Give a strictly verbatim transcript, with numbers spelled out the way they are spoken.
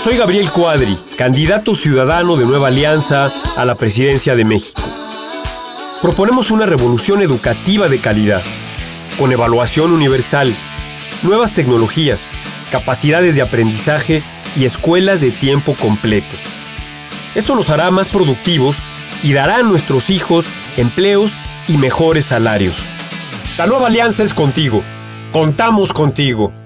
Soy Gabriel Cuadri, candidato ciudadano de Nueva Alianza a la presidencia de México. Proponemos una revolución educativa de calidad, con evaluación universal, nuevas tecnologías, capacidades de aprendizaje y escuelas de tiempo completo. Esto nos hará más productivos y dará a nuestros hijos empleos y mejores salarios. La Nueva Alianza es contigo. Contamos contigo.